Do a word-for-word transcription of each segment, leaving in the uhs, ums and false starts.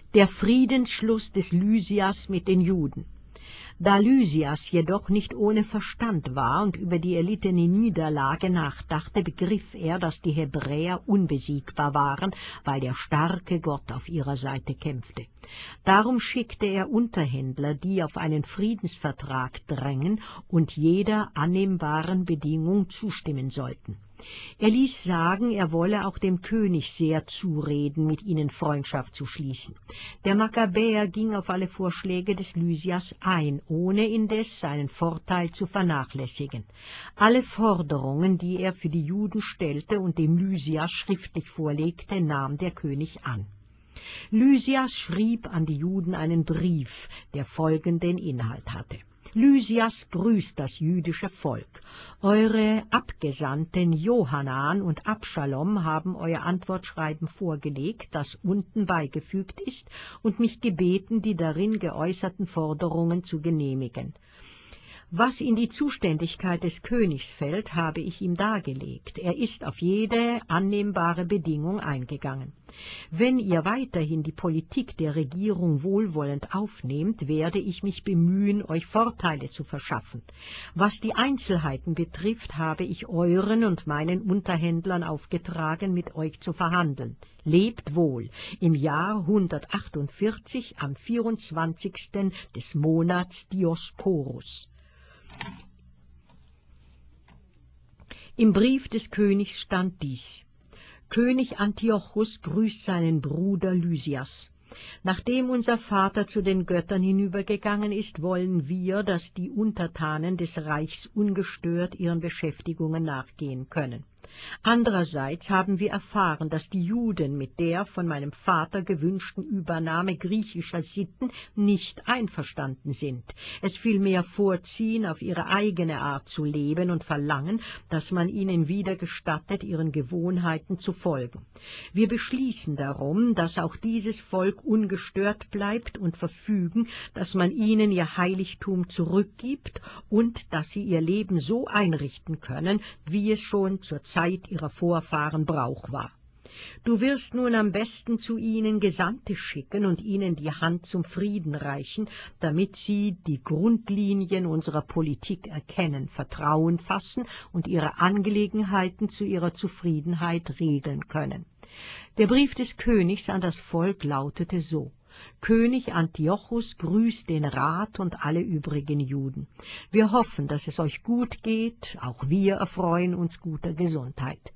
Der Friedensschluss des Lysias mit den Juden. Da Lysias jedoch nicht ohne Verstand war und über die erlittene Niederlage nachdachte, begriff er, dass die Hebräer unbesiegbar waren, weil der starke Gott auf ihrer Seite kämpfte. Darum schickte er Unterhändler, die auf einen Friedensvertrag drängen und jeder annehmbaren Bedingung zustimmen sollten. Er ließ sagen, er wolle auch dem König sehr zureden, mit ihnen Freundschaft zu schließen. Der Makkabäer ging auf alle Vorschläge des Lysias ein, ohne indes seinen Vorteil zu vernachlässigen. Alle Forderungen, die er für die Juden stellte und dem Lysias schriftlich vorlegte, nahm der König an. Lysias schrieb an die Juden einen Brief, der folgenden Inhalt hatte. Lysias grüßt das jüdische Volk. Eure Abgesandten Johanan und Abschalom haben euer Antwortschreiben vorgelegt, das unten beigefügt ist, und mich gebeten, die darin geäußerten Forderungen zu genehmigen. Was in die Zuständigkeit des Königs fällt, habe ich ihm dargelegt. Er ist auf jede annehmbare Bedingung eingegangen. Wenn ihr weiterhin die Politik der Regierung wohlwollend aufnehmt, werde ich mich bemühen, euch Vorteile zu verschaffen. Was die Einzelheiten betrifft, habe ich euren und meinen Unterhändlern aufgetragen, mit euch zu verhandeln. Lebt wohl, im Jahr hundertachtundvierzig, am vierundzwanzigsten des Monats Diosporus. Im Brief des Königs stand dies: König Antiochus grüßt seinen Bruder Lysias. Nachdem unser Vater zu den Göttern hinübergegangen ist, wollen wir, dass die Untertanen des Reichs ungestört ihren Beschäftigungen nachgehen können. Andererseits haben wir erfahren, dass die Juden mit der von meinem Vater gewünschten Übernahme griechischer Sitten nicht einverstanden sind, es vielmehr vorziehen, auf ihre eigene Art zu leben und verlangen, dass man ihnen wieder gestattet, ihren Gewohnheiten zu folgen. Wir beschließen darum, dass auch dieses Volk ungestört bleibt und verfügen, dass man ihnen ihr Heiligtum zurückgibt und dass sie ihr Leben so einrichten können, wie es schon zur Zeit ihrer Vorfahren Brauch war. Du wirst nun am besten zu ihnen Gesandte schicken und ihnen die Hand zum Frieden reichen, damit sie die Grundlinien unserer Politik erkennen, Vertrauen fassen und ihre Angelegenheiten zu ihrer Zufriedenheit regeln können. Der Brief des Königs an das Volk lautete so: König Antiochus grüßt den Rat und alle übrigen Juden. Wir hoffen, dass es euch gut geht, auch wir erfreuen uns guter Gesundheit.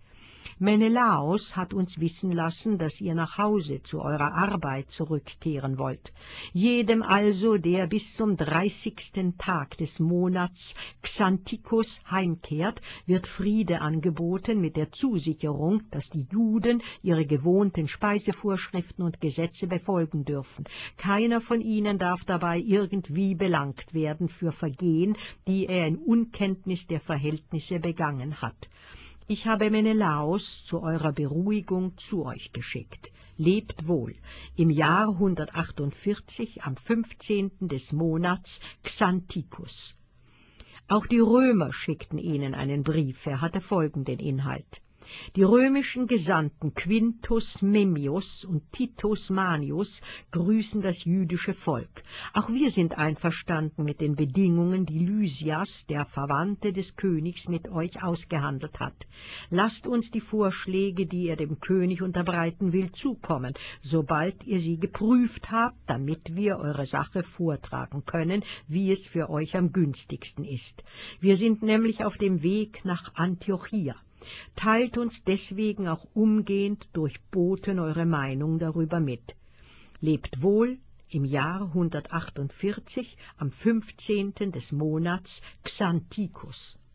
Menelaos hat uns wissen lassen, dass ihr nach Hause zu eurer Arbeit zurückkehren wollt. Jedem also, der bis zum dreißigsten Tag des Monats Xanthikos heimkehrt, wird Friede angeboten mit der Zusicherung, dass die Juden ihre gewohnten Speisevorschriften und Gesetze befolgen dürfen. Keiner von ihnen darf dabei irgendwie belangt werden für Vergehen, die er in Unkenntnis der Verhältnisse begangen hat. Ich habe Menelaos zu eurer Beruhigung zu euch geschickt. Lebt wohl, im Jahr hundertachtundvierzig, am fünfzehnten des Monats Xanthicus. Auch die Römer schickten ihnen einen Brief, er hatte folgenden Inhalt: Die römischen Gesandten Quintus Memmius und Titus Manius grüßen das jüdische Volk. Auch wir sind einverstanden mit den Bedingungen, die Lysias, der Verwandte des Königs, mit euch ausgehandelt hat. Lasst uns die Vorschläge, die er dem König unterbreiten will, zukommen, sobald ihr sie geprüft habt, damit wir eure Sache vortragen können, wie es für euch am günstigsten ist. Wir sind nämlich auf dem Weg nach Antiochia. Teilt uns deswegen auch umgehend durch Boten eure Meinung darüber mit. Lebt wohl, im Jahr hundertachtundvierzig, am fünfzehnten des Monats Xanthicus.